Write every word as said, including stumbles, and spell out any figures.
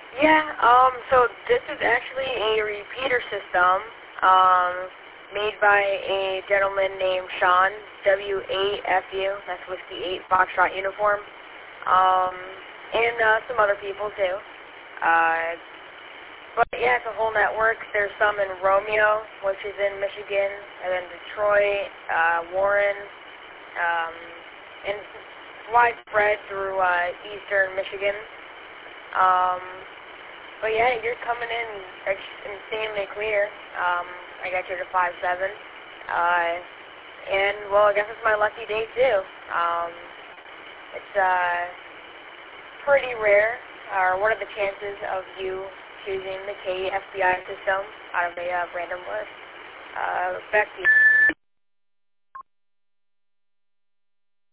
Yeah, um, so this is actually a repeater system, um, made by a gentleman named Sean, W eight F U, that's Whiskey eight Foxtrot Uniform, um, and uh, some other people too. Uh, but yeah, it's a whole network. There's some in Romeo, which is in Michigan, and then Detroit, uh, Warren, um, and widespread through uh, eastern Michigan. Um, but yeah, you're coming in ex- insanely clear. Um, I got you to five seven. Uh, and, well, I guess it's my lucky day, too. Um, it's uh, pretty rare, or what are the chances of you choosing the K F B I system out of a uh, random list? Uh, back to you.